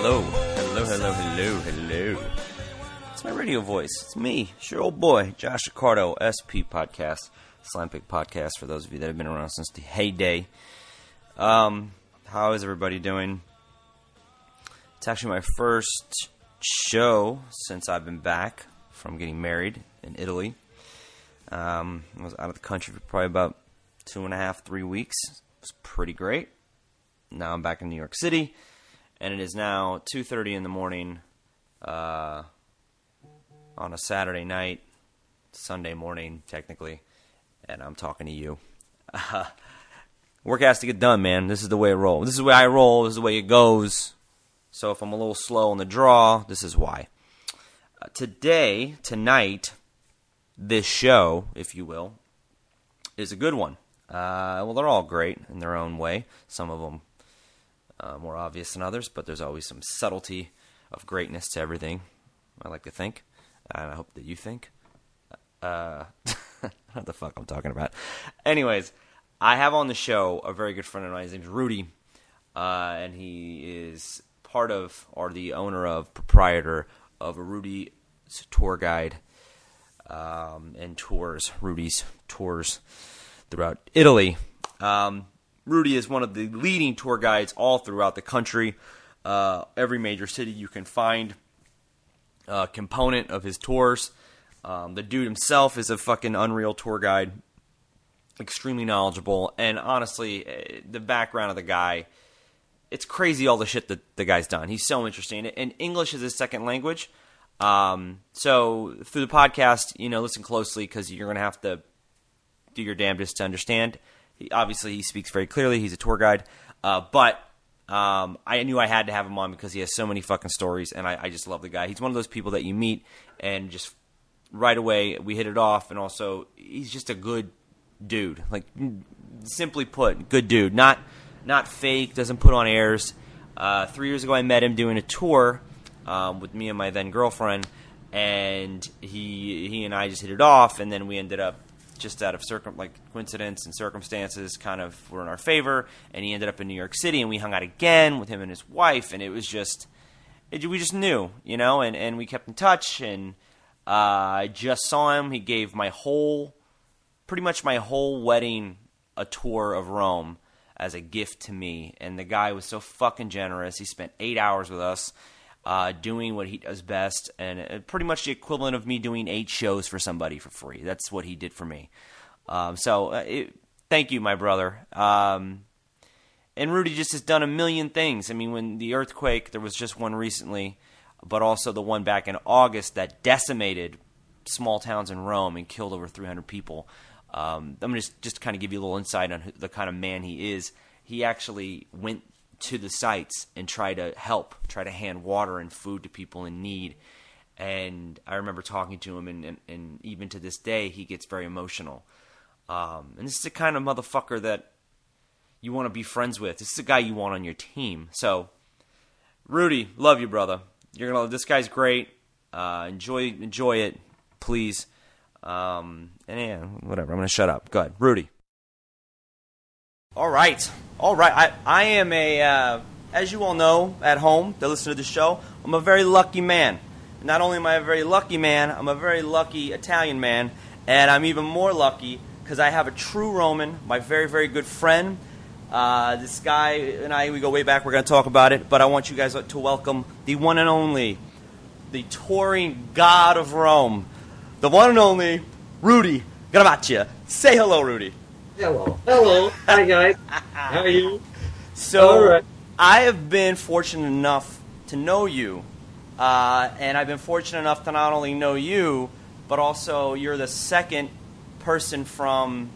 Hello. It's my radio voice. It's me, it's your old boy, Josh Accardo, SP Podcast, Slam Pick Podcast, for those of you that have been around since the heyday. How is everybody doing? It's actually my first show since I've been back from getting married in Italy. I was out of the country for probably about 2.5, 3 weeks. It was pretty great. Now I'm back in New York City, and it is now 2:30 in the morning on a Saturday night, Sunday morning, technically, and I'm talking to you. Work has to get done, man. This is the way I roll. This is the way I roll. This is the way it goes. So if I'm a little slow on the draw, this is why. Tonight, this show, if you will, is a good one. Well, they're all great in their own way. Some of them more obvious than others, but there's always some subtlety of greatness to everything, I like to think, and I hope that you think. What the fuck I'm talking about. Anyways, I have on the show a very good friend of mine. His name's Rudy, and he is part of, or the owner of, proprietor of, a Rudy's tour guide and tours, Rudy's tours throughout Italy. Rudy is one of the leading tour guides all throughout the country. Every major city you can find a component of his tours. The dude himself is a fucking unreal tour guide. Extremely knowledgeable. And honestly, the background of the guy, it's crazy all the shit that the guy's done. He's so interesting. And English is his second language. So through the podcast, listen closely, because you're going to have to do your damnedest to understand. Obviously, he speaks very clearly. He's a tour guide. But I knew I had to have him on because he has so many fucking stories, and I just love the guy. He's one of those people that you meet, and just right away we hit it off, and also he's just a good dude. Like, simply put, good dude. Not fake, doesn't put on airs. 3 years ago I met him doing a tour with me and my then girlfriend, and he and I just hit it off, and then we ended up, just out of coincidence and circumstances, kind of were in our favor, and he ended up in New York City, and we hung out again with him and his wife, and it was just, we just knew, and we kept in touch, and I just saw him. He gave pretty much my whole wedding a tour of Rome as a gift to me, and the guy was so fucking generous. He spent 8 hours with us, doing what he does best, and pretty much the equivalent of me doing 8 shows for somebody for free. That's what he did for me. Thank you, my brother. And Rudy just has done a million things. I mean, when the earthquake, there was just one recently, but also the one back in August that decimated small towns in Rome and killed over 300 people. I'm going to just kind of give you a little insight on the kind of man he is. He actually went to the sites and try to hand water and food to people in need. And I remember talking to him, and even to this day, he gets very emotional. And this is the kind of motherfucker that you want to be friends with. This is the guy you want on your team. So, Rudy, love you, brother. This guy's great. Enjoy it, please. And yeah, whatever. I'm going to shut up. Go ahead, Rudy. All right. I am as you all know at home that listen to the show, I'm a very lucky man. Not only am I a very lucky man, I'm a very lucky Italian man, and I'm even more lucky because I have a true Roman, my very, very good friend. This guy and I, we go way back. We're going to talk about it, but I want you guys to welcome the one and only, the touring god of Rome, the one and only Rudy Gravaccia. Say hello, Rudy. Hello. Hi, guys. How are you? So, all right. I have been fortunate enough to know you, and I've been fortunate enough to not only know you, but also you're the third person from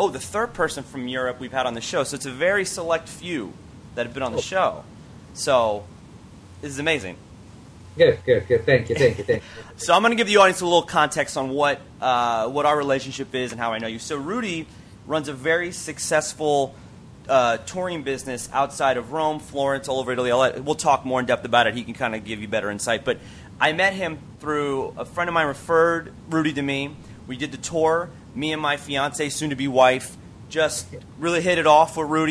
Europe we've had on the show. So it's a very select few that have been on the show. So, this is amazing. Good. Thank you. So I'm going to give the audience a little context on what our relationship is and how I know you. So Rudy runs a very successful touring business outside of Rome, Florence, all over Italy. We'll talk more in depth about it. He can kind of give you better insight. But I met him through a friend of mine referred Rudy to me. We did the tour. Me and my fiance, soon-to-be wife, just really hit it off with Rudy.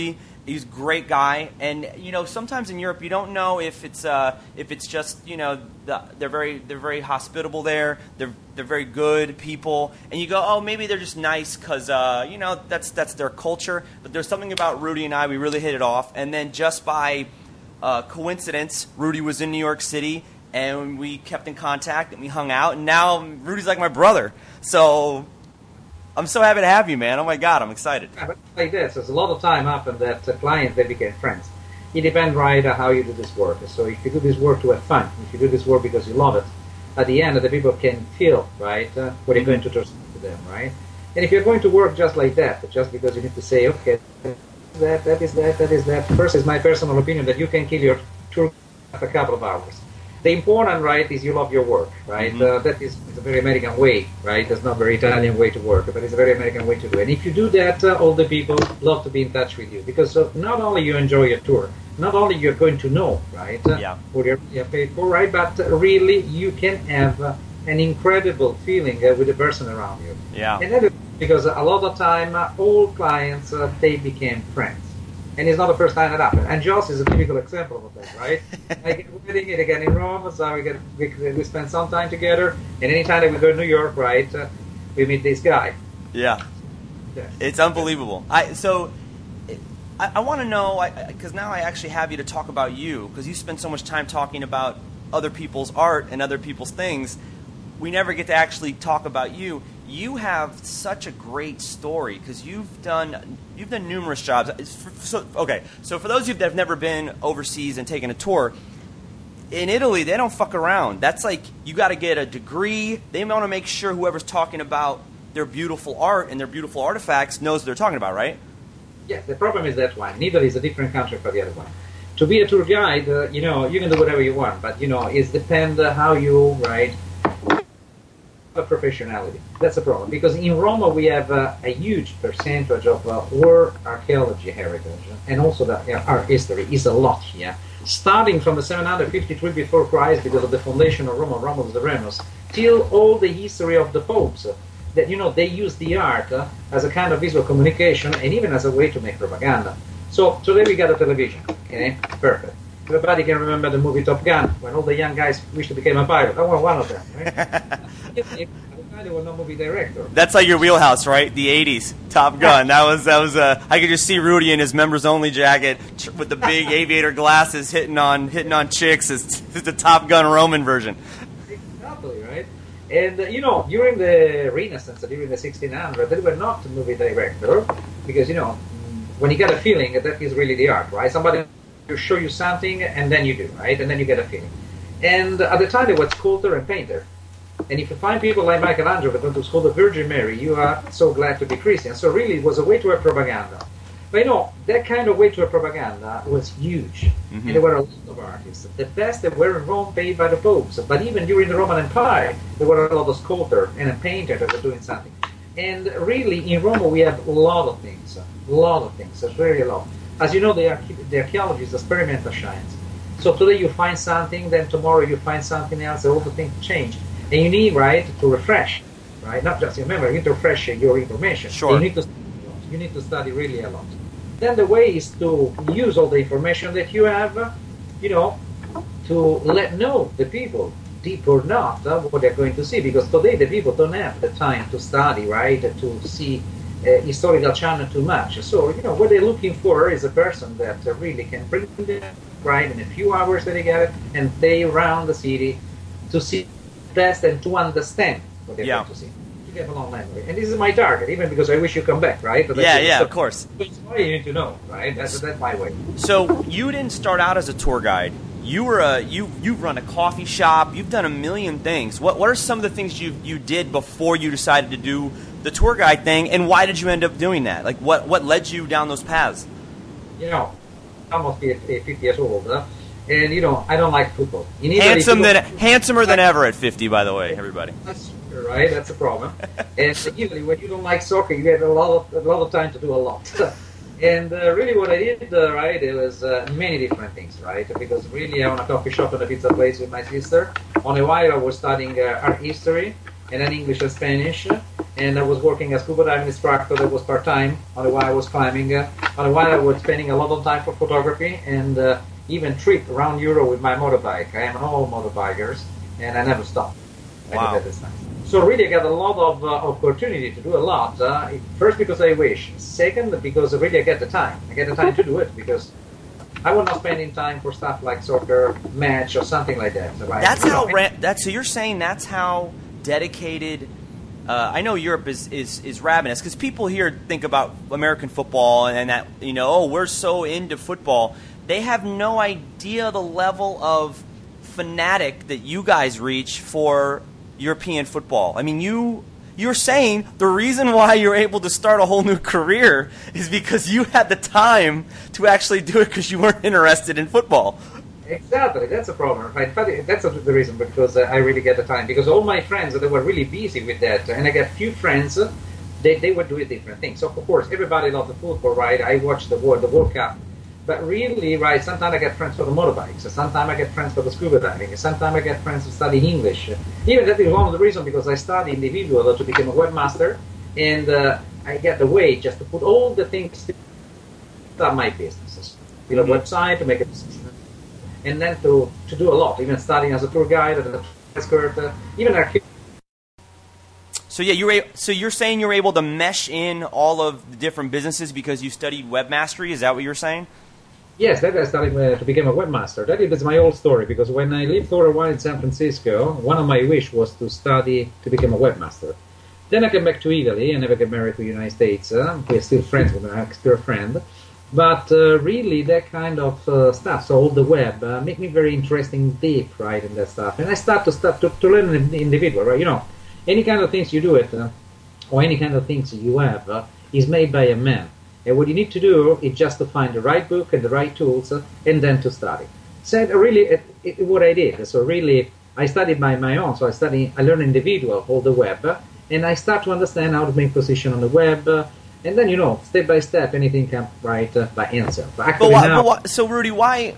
He's a great guy, and sometimes in Europe you don't know if it's just they're very hospitable there. They're very good people, and you go, oh, maybe they're just nice because that's their culture. But there's something about Rudy and I, we really hit it off, and then just by coincidence, Rudy was in New York City, and we kept in contact and we hung out, and now Rudy's like my brother. So I'm so happy to have you, man. Oh my God, I'm excited. Yeah, but like this, there's a lot of time happened that clients, they became friends. It depends, right, how you do this work. So if you do this work to have fun, if you do this work because you love it, at the end, the people can feel, right, what you're going to trust to them, right? And if you're going to work just like that, just because you need to say, okay, that is that. First is my personal opinion that you can kill your tour after a couple of hours. The important, right, is you love your work, right? That is a very American way, right? It's not a very Italian way to work, but it's a very American way to do it. And if you do that, all the people love to be in touch with you because not only you enjoy your tour, not only you're going to know, right, what you're paid for, right, but really you can have an incredible feeling with the person around you. Yeah. And that is because a lot of time, all clients, they became friends. And it's not the first time that happened. And Joss is a typical example of that, right? Like we're doing it again in Rome, so we spend some time together. And anytime that we go to New York, right, we meet this guy. Yeah, it's unbelievable. I want to know, because now I actually have you to talk about you, because you spend so much time talking about other people's art and other people's things. We never get to actually talk about you. You have such a great story because you've done numerous jobs. So for those of you that have never been overseas and taken a tour, in Italy they don't fuck around. That's like you got to get a degree. They want to make sure whoever's talking about their beautiful art and their beautiful artifacts knows what they're talking about, right? Yeah, the problem is that one. Italy is a different country for the other one. To be a tour guide, you can do whatever you want, but it depends how you professionality. That's the problem. Because in Roma we have a huge percentage of world archaeology heritage, and also the art history is a lot here. Starting from the 753 before Christ, because of the foundation of Rome, Romulus the Remus, till all the history of the popes. That they use the art as a kind of visual communication and even as a way to make propaganda. So today we got a television. Okay, perfect. Everybody can remember the movie Top Gun, when all the young guys wish to become a pilot. I was one of them, right? They were no movie director. That's like your wheelhouse, right? The '80s Top Gun. That was. I could just see Rudy in his members only jacket with the big aviator glasses, hitting on chicks. It's the Top Gun Roman version. Exactly, right? And during the Renaissance, during the 1600s, they were not movie director because when you get a feeling, that is really the art, right? Somebody will show you something, and then you do, right? And then you get a feeling. And at the time, there was sculptor and painter. And if you find people like Michelangelo that went to school the Virgin Mary, you are so glad to be Christian. So really, it was a way to have propaganda. But that kind of way to have propaganda was huge. And there were a lot of artists. The best that were in Rome paid by the popes. But even during the Roman Empire, there were a lot of sculptors and a painter that were doing something. And really, in Rome, we have a lot of things. There's very a lot. As you know, the archaeology is experimental science. So today you find something, then tomorrow you find something else, all the things change. And you need, right, to refresh, right? Not just your memory, you need to refresh your information. Sure. You need to study really a lot. Then the way is to use all the information that you have, to let know the people, deep or not, what they're going to see. Because today the people don't have the time to study, right, to see historical channel too much. So, what they're looking for is a person that really can bring them, right, in a few hours that they get it, and they around the city to see best and to understand what they're going to see. To get a long memory. And this is my target, even because I wish you come back, right? But of course. That's why you need to know, right? That's my way. So you didn't start out as a tour guide. You were you've run a coffee shop. You've done a million things. What are some of the things you did before you decided to do the tour guide thing, and why did you end up doing that? Like what led you down those paths? Almost 50 years old. And I don't like football. Handsomer than ever at 50, by the way, everybody. That's right. That's a problem. And usually, when you don't like soccer, you have a lot of time to do a lot. And really, what I did, right, it was many different things, right? Because really, I own a coffee shop and a pizza place with my sister. On a while, I was studying art history and then English and Spanish. and I was working as scuba diving instructor. That was part-time, on the while I was climbing, on the while I was spending a lot of time for photography, and even trip around Europe with my motorbike. I am an old motorbikers, and I never stopped. Wow. So really I got a lot of opportunity to do a lot. First because I wish. Second because really I get the time. I get the time to do it because I was not spending time for stuff like soccer match or something like that. Right? That's how. So you're saying that's how dedicated. I know Europe is ravenous because people here think about American football and that oh, we're so into football. They have no idea the level of fanatic that you guys reach for European football. I mean, you're saying the reason why you're able to start a whole new career is because you had the time to actually do it because you weren't interested in football. Exactly, that's a problem. Right? But that's the reason, because I really get the time. Because all my friends, they were really busy with that, and I got few friends. They were doing different things. So of course, everybody loved the football, right? I watched the World Cup. But really, right, sometimes I get friends for the motorbikes, sometimes I get friends for the scuba diving, sometimes I get friends to study English. Even that is one of the reasons because I study individual to become a webmaster, and I get the way just to put all the things to start my businesses. Build a website, to make a business, and then to do a lot, even studying as a tour guide, as a escort, even architect. So yeah, you're saying you're able to mesh in all of the different businesses because you studied webmastery? Is that what you're saying? Yes, that I started to become a webmaster. That is my old story, because when I lived for a while in San Francisco, one of my wishes was to study to become a webmaster. Then I came back to Italy. I never get married to the United States. We're still friends with my ex-girlfriend. But really, that kind of stuff, so all the web, make me very interesting, deep, right, in that stuff. And I start to learn individual, right? Any kind of things you do it, or any kind of things you have, is made by a man. And what you need to do is just to find the right book and the right tools, and then to study. So really, what I did. So really, I studied by my own. So I learned individual, all the web, and I start to understand how to make position on the web. And then, step by step, anything can right by answer. So Rudy, why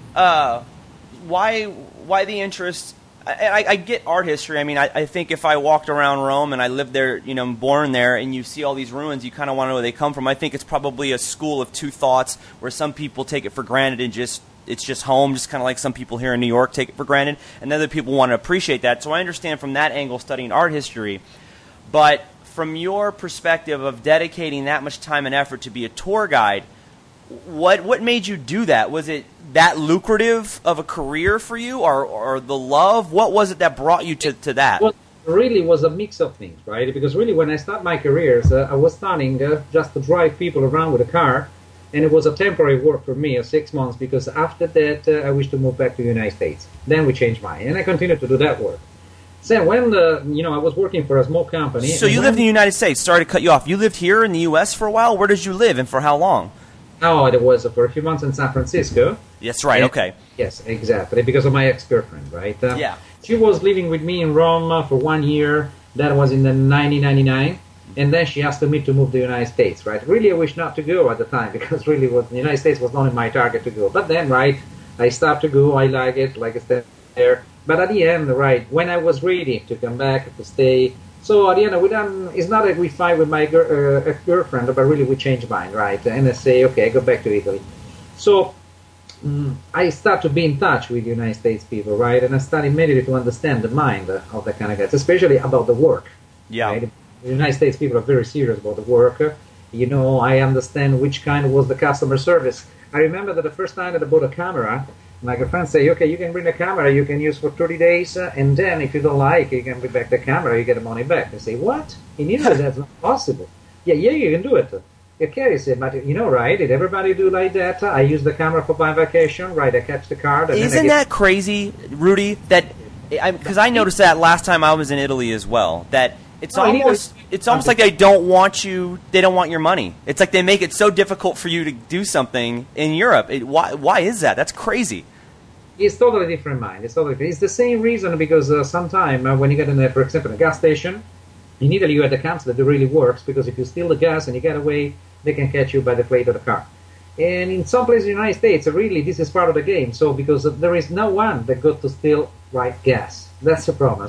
the interest? I get art history. I mean, I think if I walked around Rome and I lived there, born there, and you see all these ruins, you kind of want to know where they come from. I think it's probably a school of two thoughts, where some people take it for granted and it's just home, just kind of like some people here in New York take it for granted, and other people want to appreciate that. So I understand from that angle studying art history, but from your perspective of dedicating that much time and effort to be a tour guide, what made you do that? Was it that lucrative of a career for you, or the love? What was it that brought you to that? Well, really was a mix of things, right? Because really when I started my careers, I was starting just to drive people around with a car, and it was a temporary work for me, 6 months, because after that I wished to move back to the United States. Then we changed mine, and I continued to do that work. So when I was working for a small company. So you lived in the United States. Sorry to cut you off. You lived here in the U.S. for a while? Where did you live, and for how long? Oh, it was for a few months in San Francisco. That's right, okay. Yes, exactly, because of my ex-girlfriend, right? Yeah. She was living with me in Rome for 1 year. That was in the 1999. And then she asked me to move to the United States, right? Really, I wish not to go at the time, because really the United States was not in my target to go. But then, right, I started to go. I like it, like I said there. But at the end, right, when I was ready to come back, to stay... So at the end, it's not that we fight with my girlfriend, but really we change mind, right? And I say, okay, I go back to Italy. So I start to be in touch with United States people, right? And I start immediately to understand the mind of the kind of guys, especially about the work. Yeah. Right? The United States people are very serious about the work. I understand which kind was the customer service. I remember that the first time that I bought a camera, my girlfriend say, okay, you can bring the camera, you can use for 30 days, and then if you don't like, you can bring back the camera, you get the money back. I say, what? In Italy, that's not possible. Yeah, you can do it. Okay, say, but right, did everybody do like that? I use the camera for my vacation, right, I catch the card. And Isn't that crazy, Rudy, because I noticed that last time I was in Italy as well, that it's almost like they don't want your money. It's like they make it so difficult for you to do something in Europe. Why is that? That's crazy. It's totally different mind. It's the same reason, because sometimes when you get in, for example, a gas station, in Italy you have the cams that really works, because if you steal the gas and you get away, they can catch you by the plate of the car. And in some places in the United States, really, this is part of the game. So because there is no one that got to steal gas. That's the problem. So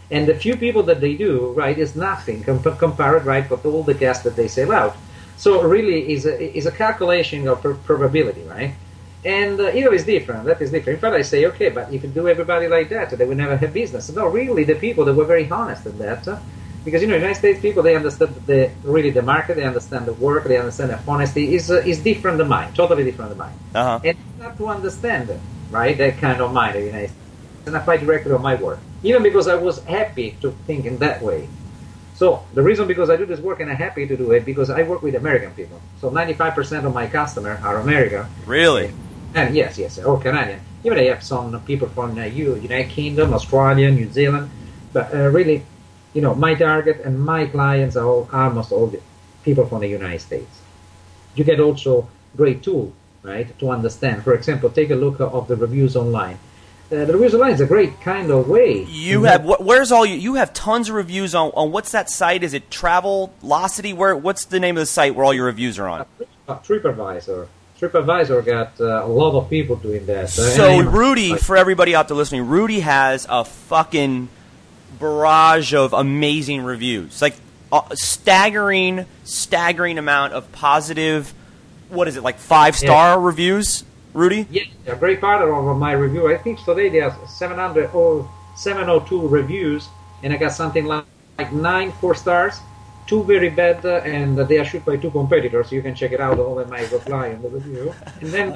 And the few people that they do, right, is nothing compared, right, with all the gas that they save out. So really is a calculation of probability, right? And is different. That is different. In fact, I say, okay, but if you do everybody like that, they will never have business. No, really, the people that were very honest in that, because United States people, they understand really the market, they understand the work, they understand that honesty is different than mine, totally different than mine. Uh-huh. And you have to understand it, right? That kind of mind of the United States, and apply directly on my work, even because I was happy to think in that way. So the reason because I do this work and I'm happy to do it because I work with American people. So 95% of my customers are American. Really? And yes, or Canadian. Even I have some people from United Kingdom, Australia, New Zealand. But really, my target and my clients are almost all the people from the United States. You get also great tool, right, to understand. For example, take a look of the reviews online. The reviews online is a great kind of way. You have where's all you have tons of reviews on what's that site? Is it Travelocity? What's the name of the site where all your reviews are on? TripAdvisor. TripAdvisor got a lot of people doing that. So Rudy, for everybody out there listening, Rudy has a fucking barrage of amazing reviews. Like staggering amount of positive. What is it, like 5-star reviews? Rudy? Yeah, a great part of my review. I think today there's 702 reviews, and I got something like 9 4-stars, 2 very bad, and they are shoot by 2 competitors. So you can check it out over my reply on the review. And then,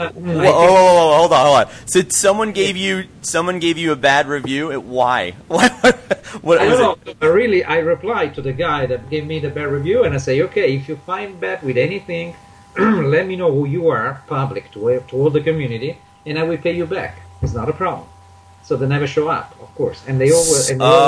hold on. So someone gave you a bad review. Why? What I don't know. Really, I replied to the guy that gave me the bad review, and I say, okay, if you find bad with anything, let me know who you are, public, to all the community, and I will pay you back. It's not a problem. So they never show up, of course. And they always.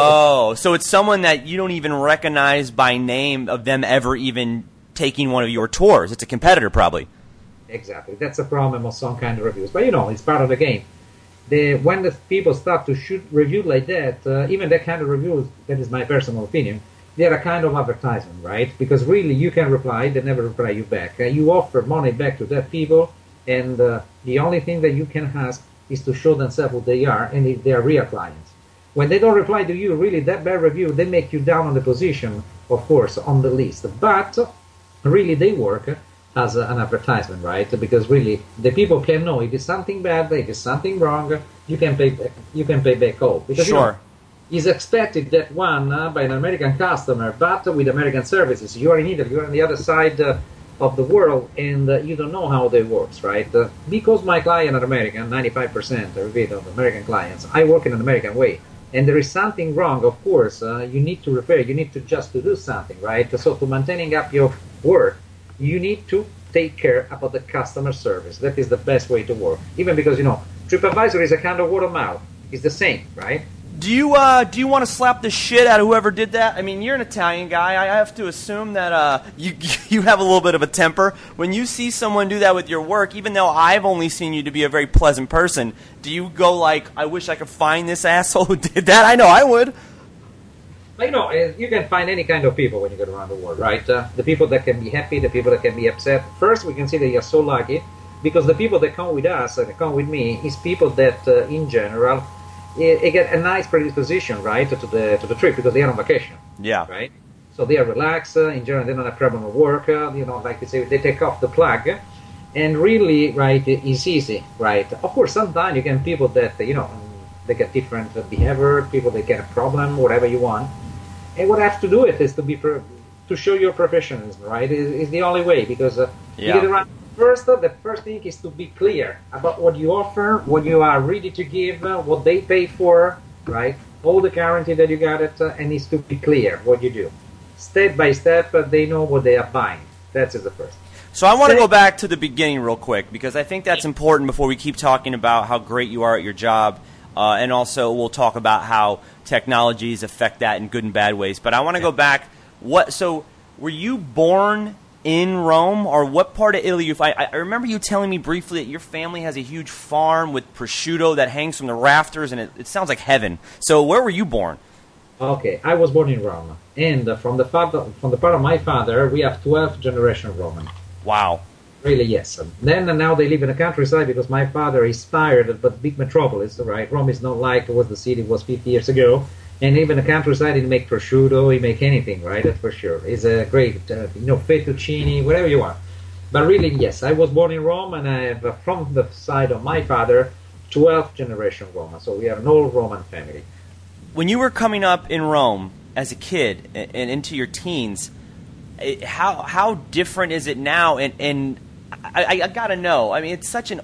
So it's someone that you don't even recognize by name of them ever even taking one of your tours. It's a competitor, probably. Exactly. That's a problem of some kind of reviews. But it's part of the game. When the people start to shoot reviews like that, even that kind of reviews, that is my personal opinion, they're a kind of advertisement, right? Because really, you can reply, they never reply you back. You offer money back to that people, and the only thing that you can ask is to show themselves who they are, and if they are real clients. When they don't reply to you, really, that bad review, they make you down on the position, of course, on the list. But really, they work as an advertisement, right? Because really, the people can know if it's something bad, if it's something wrong, you can pay back all. Because, sure. Is expected that one by an American customer, but with American services. You are in Italy, you are on the other side of the world, and you don't know how they works, right? Because my client are American, 95% of American clients, I work in an American way. And there is something wrong, of course, you need to repair, you need to just to do something, right? So to maintaining up your work, you need to take care about the customer service. That is the best way to work. Even because, TripAdvisor is a kind of word of mouth. It's the same, right? Do you want to slap the shit out of whoever did that? I mean, you're an Italian guy. I have to assume that you have a little bit of a temper. When you see someone do that with your work, even though I've only seen you to be a very pleasant person, do you go like, I wish I could find this asshole who did that? I know I would. You can find any kind of people when you go around the world, right? The people that can be happy, the people that can be upset. First, we can see that you're so lucky because the people that come with us and come with me is people that, in general, they get a nice predisposition, right, to the trip because they are on vacation. Yeah. Right. So they are relaxed. In general, they don't have problem with work. Like they say, they take off the plug, and really, right, it's easy, right. Of course, sometimes you get people that they get different behavior. People that get a problem, whatever you want, and what I have to do it is to show your professionalism, right. Is the only way because you get around. First, the first thing is to be clear about what you offer, what you are ready to give, what they pay for, right? All the guarantee that you got it, and needs to be clear what you do. Step by step, they know what they are buying. That's the first. So I want to go back to the beginning real quick because I think that's important before we keep talking about how great you are at your job, and also we'll talk about how technologies affect that in good and bad ways. But I want to go back. So were you born in Rome, or what part of Italy? I remember you telling me briefly that your family has a huge farm with prosciutto that hangs from the rafters, and it sounds like heaven. So where were you born? Okay, I was born in Rome, and from the part of my father, we have 12 generation Roman. Wow. Really, yes. Then and now they live in the countryside because my father is tired of the big metropolis, right? Rome is not like it was the city was 50 years ago. And even the countryside, he make prosciutto, he make anything, right? That's for sure. It's a great, fettuccine, whatever you want. But really, yes, I was born in Rome, and I have, from the side of my father, 12th generation Roma. So we are an old Roman family. When you were coming up in Rome as a kid and into your teens, how different is it now? And I gotta know. I mean, it's such an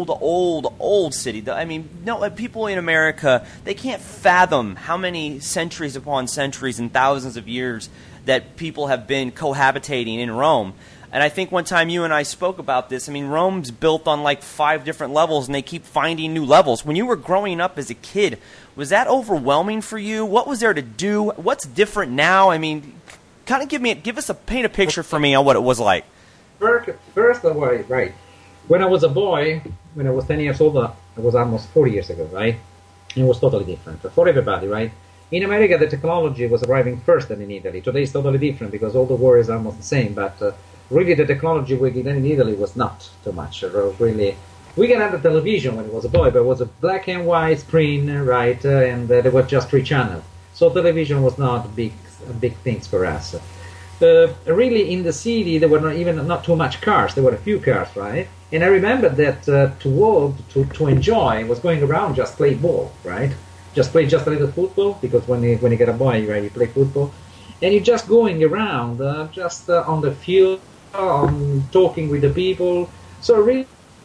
old city. I mean, no, people in America, they can't fathom how many centuries upon centuries and thousands of years that people have been cohabitating in Rome. And I think one time you and I spoke about this. I mean, Rome's built on like 5 different levels, and they keep finding new levels. When you were growing up as a kid, was that overwhelming for you? What was there to do? What's different now? I mean, kind of paint a picture for me on what it was like. First of all, right. When I was a boy, when I was 10 years old, it was almost 40 years ago, right? It was totally different for everybody, right? In America, the technology was arriving first than in Italy. Today it's totally different because all the world is almost the same, but really the technology we get in Italy was not too much. Really, we can have the television when it was a boy, but it was a black and white screen, right? And there were just 3 channels. So television was not big things for us. Really, in the city, there were not too much cars. There were a few cars, right? And I remember that to enjoy was going around just play ball, right? Just play just a little football, because when you get a boy, right, you play football. And you're just going around, on the field, talking with the people. So really,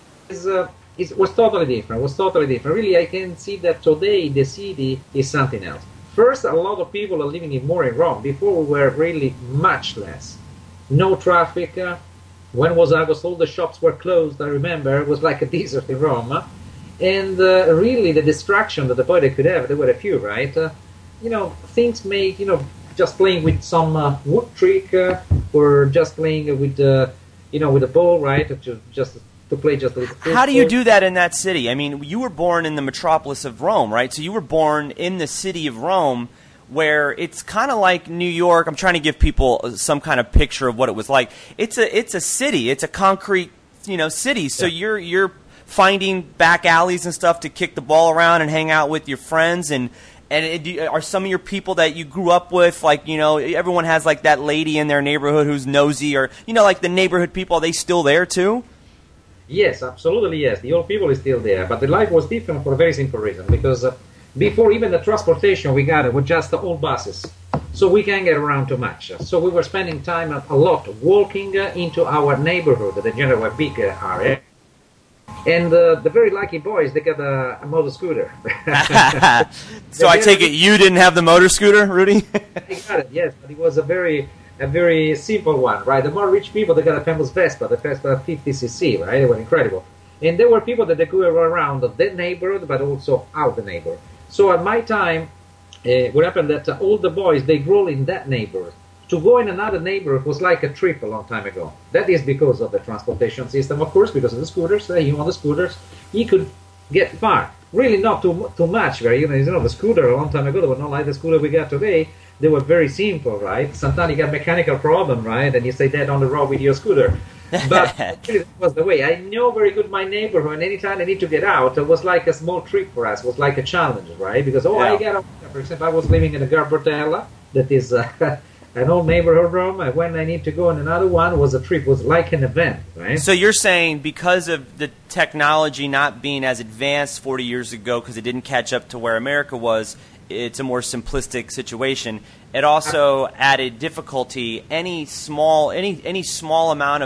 it was totally different. It was totally different. Really, I can see that today the city is something else. First, a lot of people are living in Rome. Before, we were really much less. No traffic. When was August? All the shops were closed. I remember it was like a desert in Rome. And really, the distraction that the boy could have, there were a few, right? Things make, just playing with some wood trick, or just playing with, with a ball, right? Just to play just a little football. How do you do that in that city? I mean, you were born in the metropolis of Rome, right? So you were born in the city of Rome, where it's kind of like New York. I'm trying to give people some kind of picture of what it was like. It's a city. It's a concrete, city. So yeah. You're finding back alleys and stuff to kick the ball around and hang out with your friends. And are some of your people that you grew up with, like, everyone has like that lady in their neighborhood who's nosy, or, like the neighborhood people, are they still there too? Yes, absolutely, yes. The old people is still there, but the life was different for a very simple reason, because before even the transportation we got, it was just the old buses, so we can't get around too much. So we were spending time a lot walking into our neighborhood, the general big area, and the very lucky boys, they got a motor scooter. So I take it you didn't have the motor scooter, Rudy? I got it, yes, but it was a very simple one, right? The more rich people, they got a famous Vespa, the Vespa 50cc, right? They were incredible. And there were people that they could go around that neighborhood, but also out the neighborhood. So at my time, what happened that all the boys, they grew in that neighborhood. To go in another neighborhood was like a trip a long time ago. That is because of the transportation system, of course, because of the scooters. On the scooters, you could get far. Really not too much, right? The scooter a long time ago, they were not like the scooter we got today. They were very simple, right? Sometimes you got mechanical problem, right? And you stay dead on the road with your scooter. But actually, that was the way. I know very good my neighborhood, and anytime I need to get out, it was like a small trip for us. It was like a challenge, right? Because, I get out. For example, I was living in a Garbatella, that is an old neighborhood Rome, and when I need to go in another one, was a trip, was like an event, right? So you're saying because of the technology not being as advanced 40 years ago, because it didn't catch up to where America was, it's a more simplistic situation. It also added difficulty. Any small amount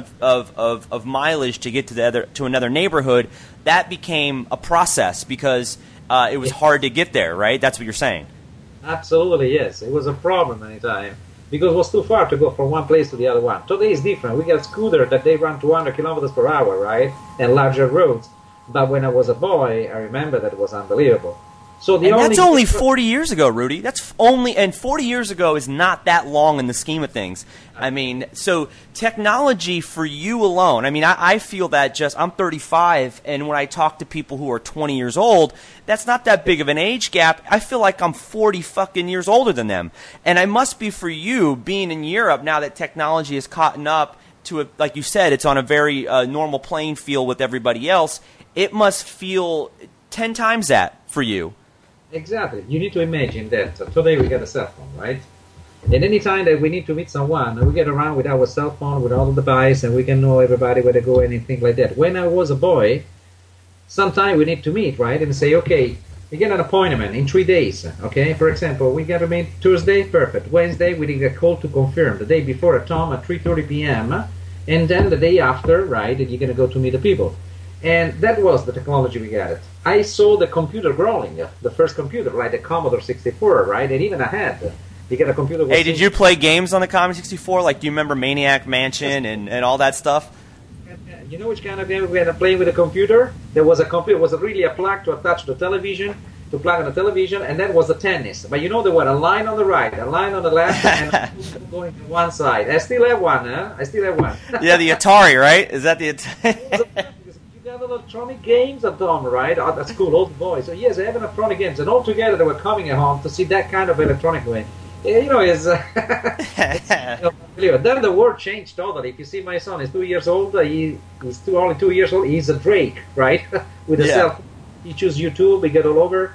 of mileage to get to another neighborhood, that became a process because it was hard to get there, right? That's what you're saying. Absolutely, yes. It was a problem anytime because it was too far to go from one place to the other one. Today is different. We got a scooter that they run 200 kilometers per hour, right? And larger roads. But when I was a boy, I remember that it was unbelievable. So that's only 40 years ago, Rudy. And 40 years ago is not that long in the scheme of things. I mean, so technology for you alone, I mean, I feel that I'm 35, and when I talk to people who are 20 years old, that's not that big of an age gap. I feel like I'm 40 fucking years older than them. And I must be for you, being in Europe, now that technology has caught up to, like you said, it's on a very normal playing field with everybody else, it must feel 10 times that for you. Exactly. You need to imagine that today we got a cell phone, right? And any time that we need to meet someone, we get around with our cell phone, with all the device, and we can know everybody where to go, anything like that. When I was a boy, sometime we need to meet, right? And say, okay, we get an appointment in 3 days, okay? For example, we got to meet Tuesday, perfect. Wednesday, we get a call to confirm. The day before at Tom at 3:30 p.m. And then the day after, right, you're going to go to meet the people. And that was the technology we got it. I saw the computer growing, the first computer, right, the Commodore 64, right, and even ahead. You get a computer. Hey, did you play games on the Commodore 64? Like, do you remember Maniac Mansion and all that stuff? You know which kind of game we had to play with a computer? There was a computer, was really a plug to attach to the television, to plug on the television, and that was the tennis. But you know there was a line on the right, a line on the left, and going to one side. I still have one, huh? I still have one. Yeah, the Atari, right? Is that the Atari? You got electronic games at home, right? At school, all the boys. So yes, I have electronic games, and all together they were coming at home to see that kind of electronic game. Yeah, you know, it's unbelievable. Then the world changed totally. If you see my son, he's 2 years old. He's only 2 years old. He's a Drake, right? With a cell phone. He chooses YouTube. He get all over.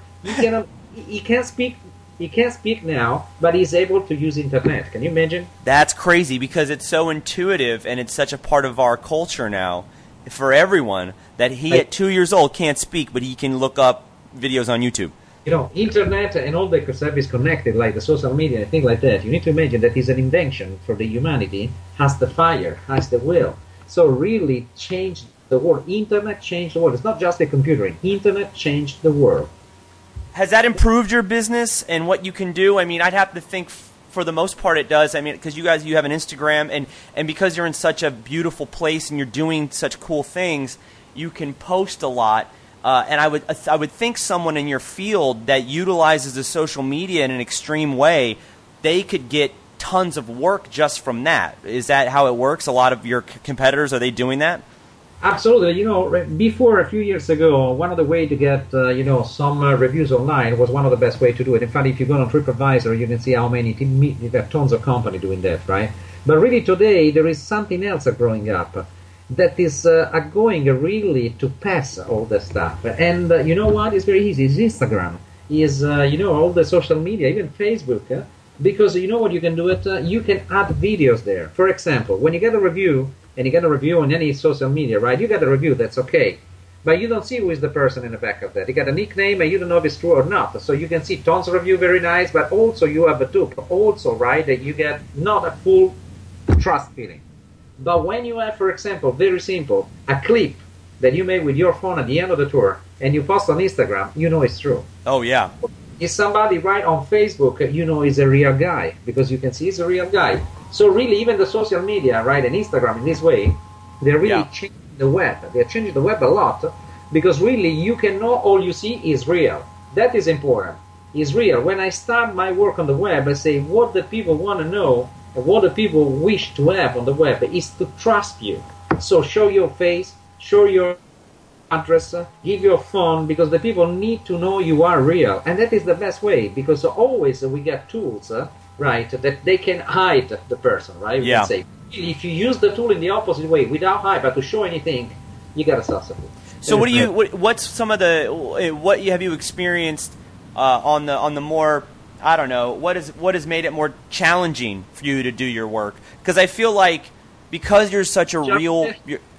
He can't speak. He can't speak now, but he's able to use internet. Can you imagine? That's crazy because it's so intuitive and it's such a part of our culture now for everyone that he at 2 years old can't speak, but he can look up videos on YouTube. You know, internet and all the service connected, like the social media and things like that. You need to imagine that is an invention for the humanity, has the fire, has the will. So really changed the world. Internet changed the world. It's not just the computer. Internet changed the world. Has that improved your business and what you can do? I mean, I'd have to think for the most part it does. I mean, because you have an Instagram, and because you're in such a beautiful place and you're doing such cool things, you can post a lot. And I would think someone in your field that utilizes the social media in an extreme way, they could get tons of work just from that. Is that how it works? A lot of your competitors, are they doing that? Absolutely. You know, before a few years ago, one of the way to get some reviews online was one of the best way to do it. In fact, if you go on TripAdvisor, you can see how many there are tons of company doing that, right? But really today there is something else growing up that is going really to pass all the stuff. And you know what? It's very easy. It's Instagram. Is all the social media, even Facebook. Because you know what you can do it? You can add videos there. For example, when you get a review, and you get a review on any social media, right? You get a review, that's okay. But you don't see who is the person in the back of that. You got a nickname and you don't know if it's true or not. So you can see tons of review, very nice, but also you have a dupe. Also, right, that you get not a full trust feeling. But when you have, for example, very simple, a clip that you made with your phone at the end of the tour, and you post on Instagram, you know it's true. Oh, yeah. If somebody right on Facebook, you know he's a real guy, because you can see he's a real guy. So really, even the social media, right, and Instagram in this way, they're really changing the web. They're changing the web a lot, because really you can know all you see is real. That is important. Is real. When I start my work on the web, I say what the people want to know and what the people wish to have on the web is to trust you. So show your face, show your address, give your phone, because the people need to know you are real. And that is the best way, because always we get tools, right, that they can hide the person, right? We can say, if you use the tool in the opposite way, without hide, but to show anything, you got to start something. So what's some of what have you experienced on the more, I don't know, what has made it more challenging for you to do your work? Because I feel like because you're such a real,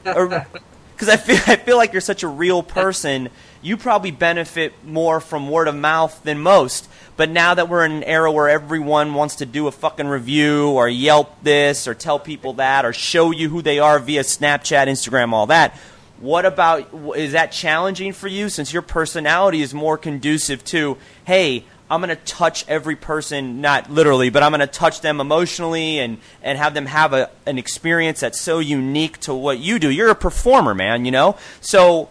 because I feel like you're such a real person, you probably benefit more from word of mouth than most. But now that we're in an era where everyone wants to do a fucking review or Yelp this or tell people that or show you who they are via Snapchat, Instagram, all that, what about, is that challenging for you since your personality is more conducive to, hey, I'm going to touch every person, not literally, but I'm going to touch them emotionally and have them have an experience that's so unique to what you do. You're a performer, man, you know? So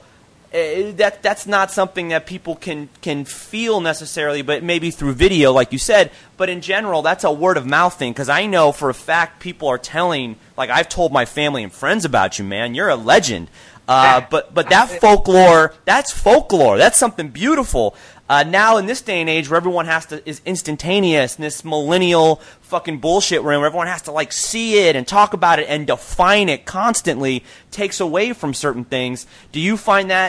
that's not something that people can feel necessarily, but maybe through video, like you said. But in general, that's a word of mouth thing, because I know for a fact people are telling, like I've told my family and friends about you, man. You're a legend. But that folklore, that's folklore. That's something beautiful. Now in this day and age where everyone is instantaneous, and this millennial fucking bullshit where everyone has to like see it and talk about it and define it constantly takes away from certain things. Do you find that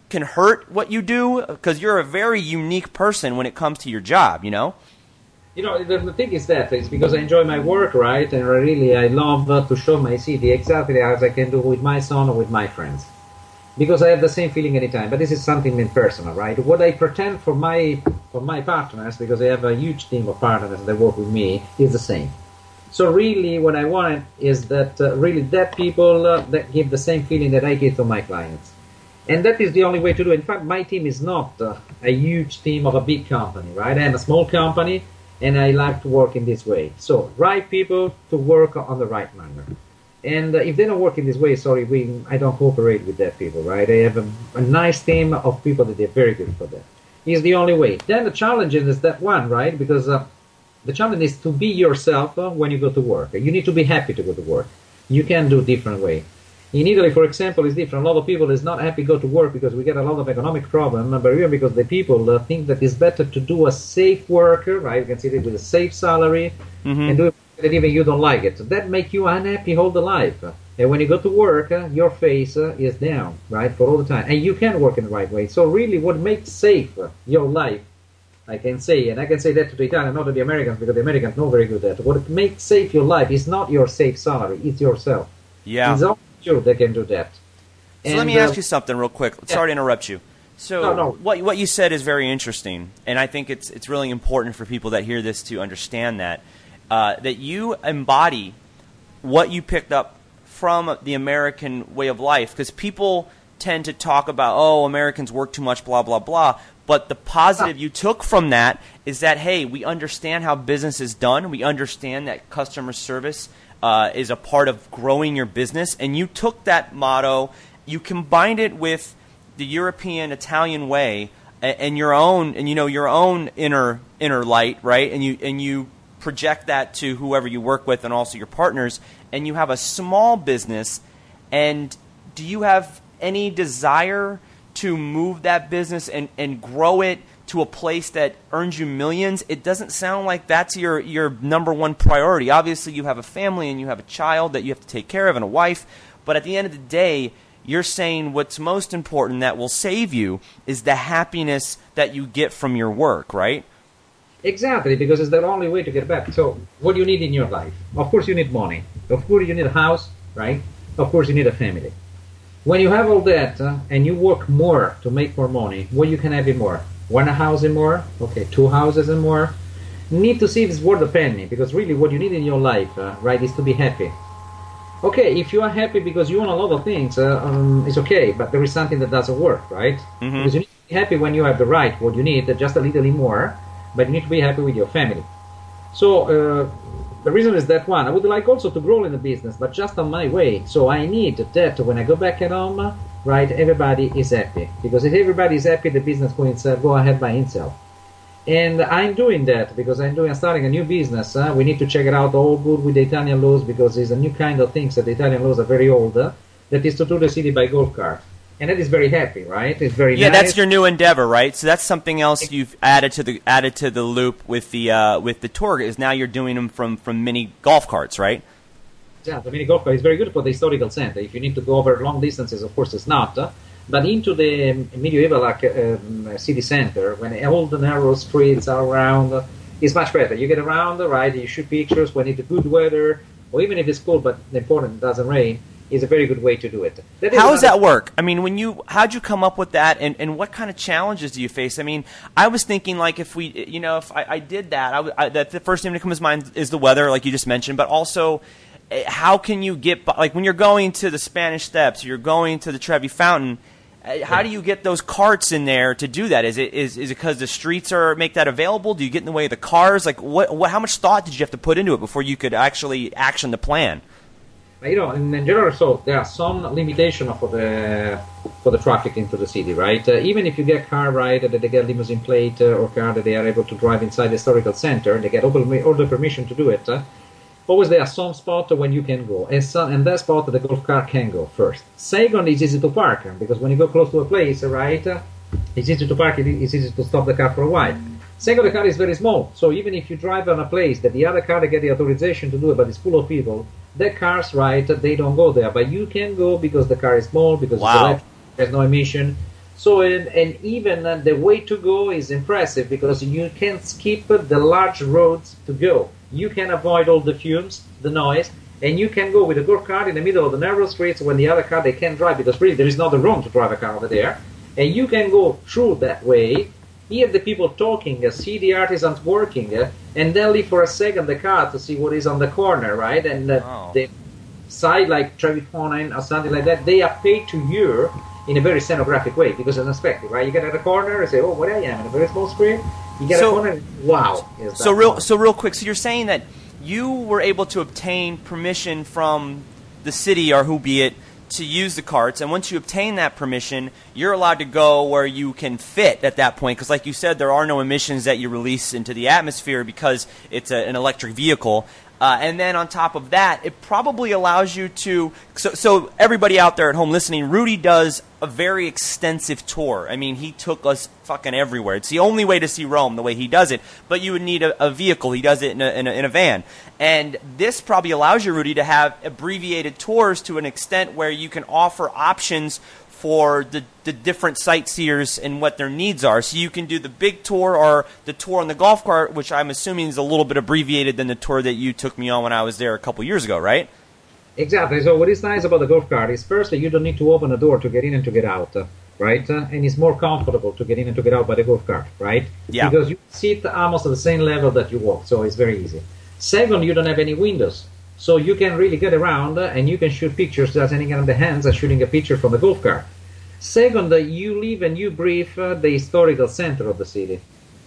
can hurt what you do? Because you're a very unique person when it comes to your job, you know? You know, the thing is that it's because I enjoy my work, right? And I love to show my city exactly as I can do with my son or with my friends. Because I have the same feeling anytime. But this is something impersonal, right? What I pretend for my partners, because I have a huge team of partners that work with me, is the same. So really, what I want is that that people that give the same feeling that I give to my clients. And that is the only way to do it. In fact, my team is not a huge team of a big company, right? I am a small company, and I like to work in this way. So, right people to work on the right manner. And if they don't work in this way, I don't cooperate with that people, right? I have a nice team of people that are very good for that. It's the only way. Then the challenge is that one, right? Because the challenge is to be yourself when you go to work. You need to be happy to go to work. You can do different way. In Italy, for example, it's different. A lot of people is not happy to go to work because we get a lot of economic problem, but even because the people think that it's better to do a safe work, right? You can see it with a safe salary, and do it that even you don't like it. That make you unhappy all the life. And when you go to work, your face is down, right, for all the time. And you can work in the right way. So really, what makes safe your life, I can say, and I can say that to the Italians, not to the Americans, because the Americans know very good that. What makes safe your life is not your safe salary, it's yourself. Yeah. It's only you that can do that. So let me ask you something real quick. Sorry to interrupt you. So No. What you said is very interesting, and I think it's really important for people that hear this to understand that you embody what you picked up from the American way of life, because people tend to talk about, oh, Americans work too much, blah, blah, blah. But the positive you took from that is that, hey, we understand how business is done. We understand that customer service is a part of growing your business. And you took that motto, you combined it with the European, Italian way and your own inner light, right? And you project that to whoever you work with and also your partners. And you have a small business. And do you have any desire to move that business and grow it to a place that earns you millions? It doesn't sound like that's your number one priority. Obviously, you have a family and you have a child that you have to take care of and a wife. But at the end of the day, you're saying what's most important that will save you is the happiness that you get from your work, right? Exactly, because it's the only way to get back. So, what do you need in your life? Of course, you need money. Of course, you need a house, right? Of course, you need a family. When you have all that and you work more to make more money, what you can have in more? One house and more? Okay, 2 houses and more? You need to see if it's worth a penny, because really what you need in your life, right, is to be happy. Okay, if you are happy because you own a lot of things, it's okay, but there is something that doesn't work, right? Mm-hmm. Because you need to be happy when you have the right, what you need, just a little more, but you need to be happy with your family. So, the reason is that one, I would like also to grow in the business, but just on my way. So I need that when I go back at home, right, everybody is happy. Because if everybody is happy, the business will go ahead by itself. And I'm doing that because I'm starting a new business. We need to check it out all good with the Italian laws, because it's a new kind of things that the Italian laws are very old. That is to tour the city by golf cart. And that is very happy, right? It's very nice. That's your new endeavor, right? So that's something else you've added to the loop with the tour. Is now you're doing them from mini golf carts, right? Yeah, the mini golf cart is very good for the historical center. If you need to go over long distances, of course, it's not. But into the medieval city center, when all the narrow streets are around, it's much better. You get around, right? You shoot pictures when it's good weather, or even if it's cold, but the important it doesn't rain. Is a very good way to do it. How does that work? I mean, how'd you come up with that, and what kind of challenges do you face? I mean, I was thinking like if I did that, that the first thing that comes to mind is the weather, like you just mentioned, but also how can you get, like when you're going to the Spanish Steps, you're going to the Trevi Fountain, how do you get those carts in there to do that? Is it because the streets make that available? Do you get in the way of the cars? Like how much thought did you have to put into it before you could actually action the plan? In general, so there are some limitations for the traffic into the city, right? Even if you get car ride that they get limousine plate or car that they are able to drive inside the historical center, they get all the permission to do it. Always there are some spots when you can go, and that spot the golf car can go first. Second, it's easy to park, because when you go close to a place, right, it's easy to park, it's easy to stop the car for a while. Second, the car is very small, so even if you drive on a place that the other car get the authorization to do it, but it's full of people, the cars, right, they don't go there. But you can go because the car is small, because it's electric, there's no emission. So, and even the way to go is impressive because you can skip the large roads to go. You can avoid all the fumes, the noise, and you can go with a go-kart in the middle of the narrow streets when the other car, they can't drive because really there is not the room to drive a car over there. And you can go through that way, hear the people talking, see the artisans working, and then leave for a second the car to see what is on the corner, right? And the side like Trevi Ponent or something like that, they are paid to you in a very scenographic way because it's unexpected, right? You get at a corner and say, "Oh, what I am in a very small screen." You get a corner, and, wow! So real quick. So you're saying that you were able to obtain permission from the city or who be it to use the carts, and once you obtain that permission, you're allowed to go where you can fit at that point. Because, like you said, there are no emissions that you release into the atmosphere because it's an electric vehicle. And then on top of that, it probably allows you to... So everybody out there at home listening, Rudy does a very extensive tour. I mean, he took us fucking everywhere. It's the only way to see Rome, the way he does it. But you would need a vehicle. He does it in a van. And this probably allows you, Rudy, to have abbreviated tours to an extent where you can offer options for the different sightseers and what their needs are. So you can do the big tour or the tour on the golf cart, which I'm assuming is a little bit abbreviated than the tour that you took me on when I was there a couple years ago, right? Exactly. So what is nice about the golf cart is first that you don't need to open a door to get in and to get out, right? And it's more comfortable to get in and to get out by the golf cart, right? Yeah. Because you sit almost at the same level that you walk, so it's very easy. Second, you don't have any windows. So you can really get around and you can shoot pictures just hanging on the hands and shooting a picture from the golf cart. Second, you live and you breathe the historical center of the city.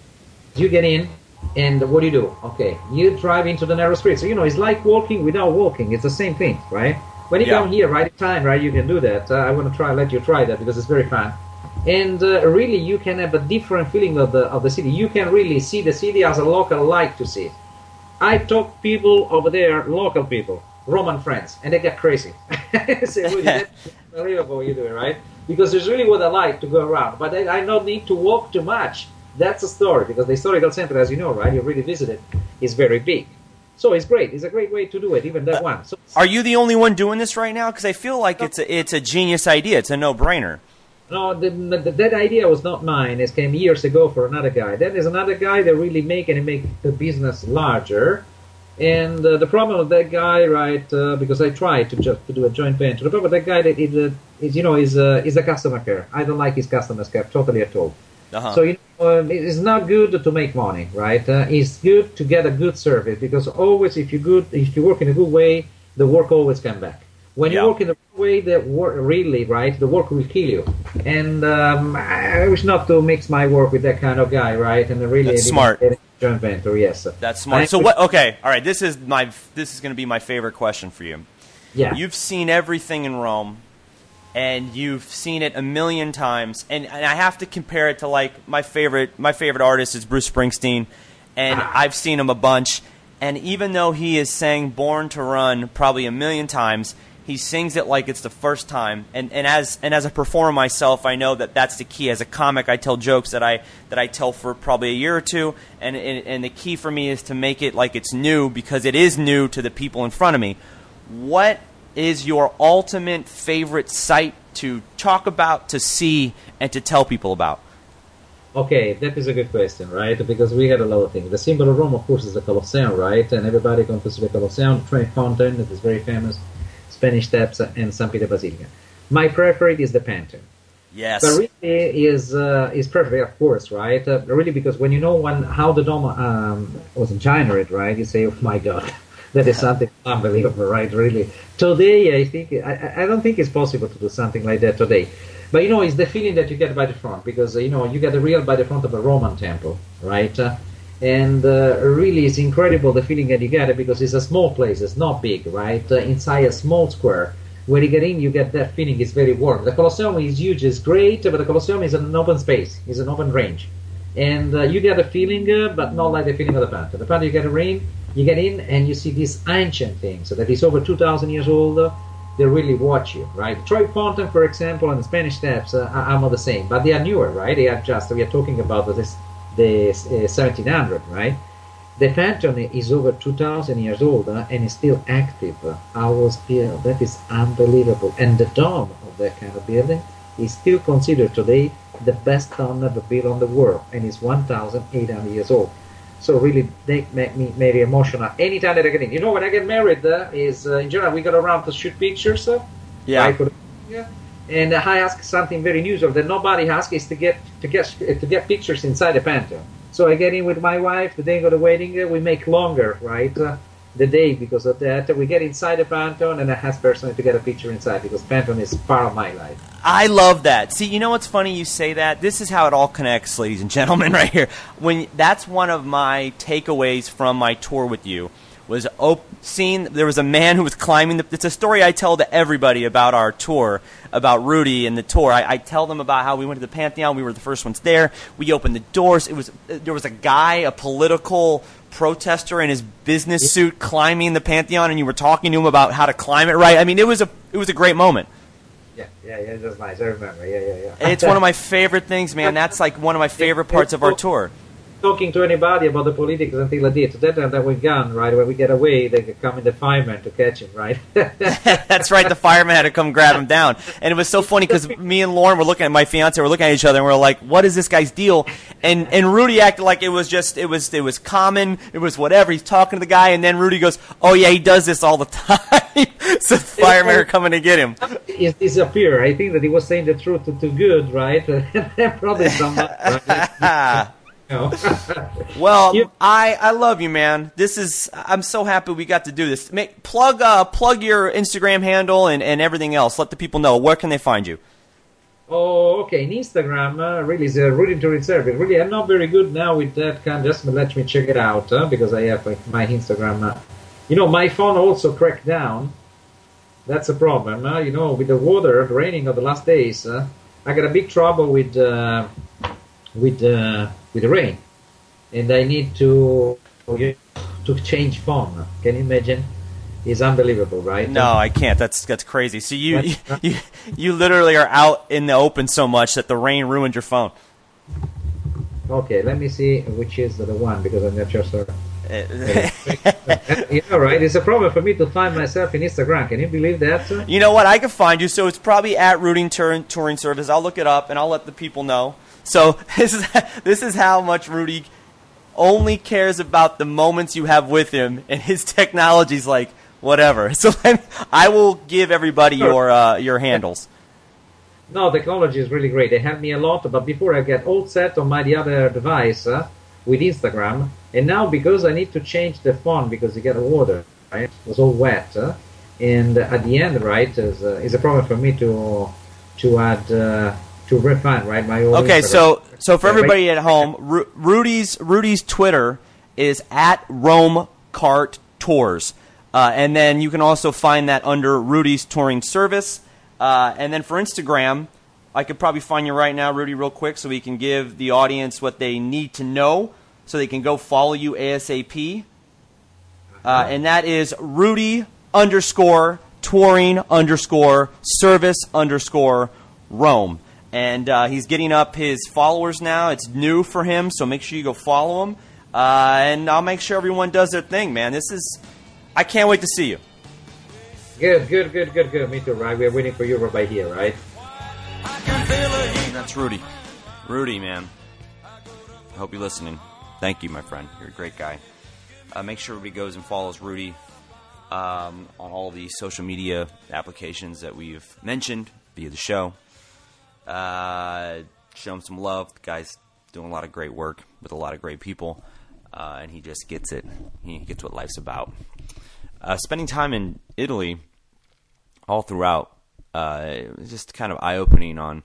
You get in, and what do? Okay, you drive into the narrow streets. So, it's like walking without walking. It's the same thing, right? When you come here, right, time, right, you can do that. I want to let you try that because it's very fun. And really, you can have a different feeling of the city. You can really see the city as a local like to see it. I talk people over there, local people, Roman friends, and they get crazy. They say, "Well, that's unbelievable what you're doing, right?" Because it's really what I like to go around. But I don't need to walk too much. That's a story, because the historical center, as you know, right, you really visited, is very big. So it's great. It's a great way to do it, even that one. So, are you the only one doing this right now? Because I feel like it's a genius idea. It's a no-brainer. No, that idea was not mine. It came years ago for another guy. Then there's another guy that really make the business larger. And the problem with that guy, right? Because I tried to do a joint venture. The problem with that guy that is a customer care. I don't like his customer care totally at all. Uh-huh. So it's not good to make money, right? It's good to get a good service because always if you work in a good way, the work always comes back. When you work in the wrong way, the work really, right? The work will kill you. And I wish not to mix my work with that kind of guy, right? And really, that's smart. Joint venture, yes. That's smart. So what? Okay, all right. This is going to be my favorite question for you. Yeah. You've seen everything in Rome, and you've seen it a million times. And I have to compare it to like my favorite artist is Bruce Springsteen, and I've seen him a bunch. And even though he is sang "Born to Run" probably a million times, he sings it like it's the first time. And as a performer myself, I know that that's the key. As a comic, I tell jokes that I tell for probably a year or two, and the key for me is to make it like it's new because it is new to the people in front of me. What is your ultimate favorite site to talk about, to see, and to tell people about? Okay, that is a good question, right? Because we had a lot of things. The symbol of Rome, of course, is the Colosseum, right? And everybody comes to see the Colosseum. The Trevi Fountain, that is very famous. Spanish Steps and San Peter Basilica. My preferred is the Pantheon. Yes. But really is perfect, of course, right? Really, because when you know how the dome was engineered, right? You say, "Oh my God, that is something unbelievable, right?" Really. Today, I think I don't think it's possible to do something like that today. But it's the feeling that you get by the front, because you get the real by the front of a Roman temple, right? And really, it's incredible the feeling that you get because it's a small place, it's not big, right? Inside a small square. When you get in, you get that feeling, it's very warm. The Colosseum is huge, it's great, but the Colosseum is an open space, it's an open range. And you get a feeling, but not like the feeling of the Pantheon. The Pantheon, you get in, and you see these ancient things that is over 2,000 years old. They really watch you, right? The Trevi Fountain, for example, and the Spanish Steps are not the same, but they are newer, right? We are talking about the 1700, right? The Pantheon is over 2,000 years old and is still active. That is unbelievable. And the dome of that kind of building is still considered today the best town ever built on the world, and is 1,800 years old. So really, they make me very emotional anytime that I get in. You know, when I get married, is in general we go around to shoot pictures. Yeah. Right, yeah. And I ask something very unusual that nobody asks is to get pictures inside the Pantheon. So I get in with my wife the day of the wedding. We make longer, right? The day because of that. We get inside the Pantheon, and I ask personally to get a picture inside because Pantheon is part of my life. I love that. See, you know what's funny? You say that. This is how it all connects, ladies and gentlemen, right here. That's one of my takeaways from my tour with you. Was seeing there was a man who was climbing it's a story I tell to everybody about our tour, about Rudy and the tour. I tell them about how we went to the Pantheon. We were the first ones there. We opened the doors. There was a guy, a political protester in his business suit climbing the Pantheon, and you were talking to him about how to climb it right. I mean, it was a great moment. Yeah, it was nice. I remember. Yeah. It's one of my favorite things, man. That's like one of my favorite parts of our tour. Talking to anybody about the politics until I did. That we're gone, right? When we get away, they could come in the firemen to catch him, right? That's right. The fireman had to come grab him down. And it was so funny because me and Lauren were looking at my fiance, were looking at each other, and we were like, what is this guy's deal? And Rudy acted like it was common. It was whatever. He's talking to the guy, and then Rudy goes, oh, yeah, he does this all the time. So the firemen are coming to get him. He disappeared. I think that he was saying the truth too good, right? Probably somebody. Right? Well, I love you, man. I'm so happy we got to do this. Plug your Instagram handle and everything else. Let the people know. Where can they find you? Oh, okay. In Instagram, really is a Rudy Touring Service. Really, I'm not very good now with that kind. Just let me check it out because I have my Instagram. My phone also cracked down. That's a problem. With the water, the raining of the last days, I got a big trouble with the rain, and I need to change phone. Can you imagine? It's unbelievable, right? No, I can't. That's crazy. So you literally are out in the open so much that the rain ruined your phone. Okay, let me see which is the one because I'm not sure. Right? It's a problem for me to find myself in Instagram. Can you believe that? You know what? I can find you. So it's probably at Rudy Touring Service. I'll look it up and I'll let the people know. So this is how much Rudy only cares about the moments you have with him, and his technology's like whatever. So I will give everybody your handles. No, technology is really great. They help me a lot. But before I get all set on my other device with Instagram, and now because I need to change the font because you get water, right? It was all wet, and at the end, right, is a problem for me to add. To refine, right? My own. Okay, so for everybody at home, Rudy's Twitter is at Rome Kart Tours, and then you can also find that under Rudy's Touring Service, and then for Instagram, I could probably find you right now, Rudy, real quick, so we can give the audience what they need to know, so they can go follow you ASAP, and that is Rudy _touring_service_Rome. And he's getting up his followers now. It's new for him, so make sure you go follow him. And I'll make sure everyone does their thing, man. I can't wait to see you. Good. Me too, right? We're waiting for you right here, right? That's Rudy. Rudy, man. I hope you're listening. Thank you, my friend. You're a great guy. Make sure everybody goes and follows Rudy on all the social media applications that we've mentioned via the show. Show him some love. The guy's doing a lot of great work with a lot of great people, and he just gets it. He gets what life's about. Spending time in Italy all throughout, just kind of eye-opening on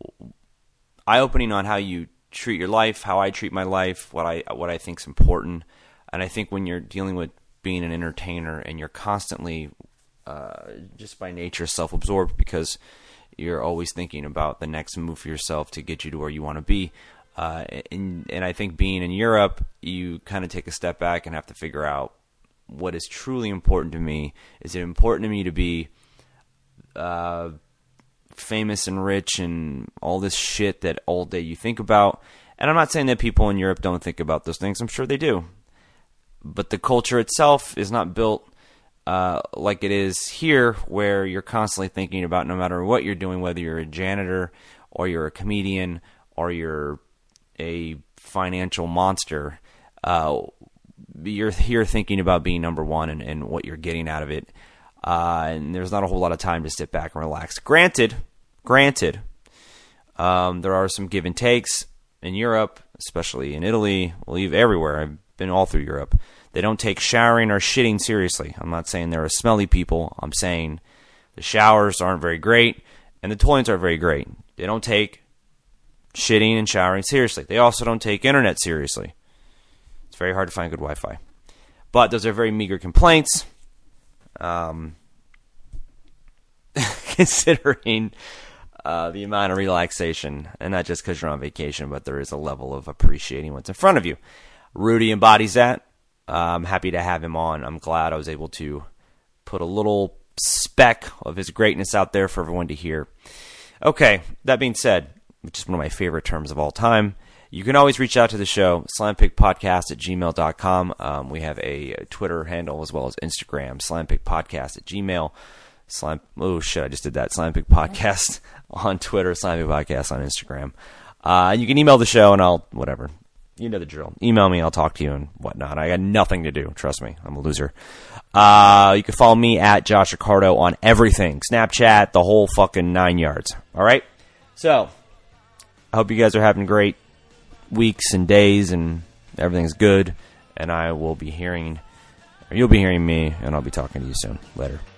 how you treat your life, how I treat my life, what I think is important. And I think when you're dealing with being an entertainer and you're constantly, just by nature, self-absorbed because you're always thinking about the next move for yourself to get you to where you want to be. And I think being in Europe, you kind of take a step back and have to figure out what is truly important to me. Is it important to me to be famous and rich and all this shit that all day you think about? And I'm not saying that people in Europe don't think about those things. I'm sure they do. But the culture itself is not built like it is here, where you're constantly thinking about, no matter what you're doing, whether you're a janitor or you're a comedian or you're a financial monster, you're here thinking about being number one and what you're getting out of it. And there's not a whole lot of time to sit back and relax. Granted, there are some give and takes in Europe, especially in Italy, everywhere. I've been all through Europe. They don't take showering or shitting seriously. I'm not saying they're smelly people. I'm saying the showers aren't very great and the toilets aren't very great. They don't take shitting and showering seriously. They also don't take internet seriously. It's very hard to find good Wi-Fi. But those are very meager complaints. Considering the amount of relaxation, and not just because you're on vacation, but there is a level of appreciating what's in front of you. Rudy embodies that. I'm happy to have him on. I'm glad I was able to put a little speck of his greatness out there for everyone to hear. Okay, that being said, which is one of my favorite terms of all time, you can always reach out to the show, slampigpodcast@gmail.com. We have a Twitter handle as well as Instagram, slampigpodcast@gmail. I just did that. Slampigpodcast on Twitter, slampigpodcast on Instagram. You can email the show and I'll, whatever. You know the drill. Email me, I'll talk to you and whatnot. I got nothing to do. Trust me, I'm a loser. You can follow me at Josh Ricardo on everything. Snapchat, the whole fucking 9 yards. All right? So, I hope you guys are having great weeks and days and everything's good. And you'll be hearing me, and I'll be talking to you soon. Later.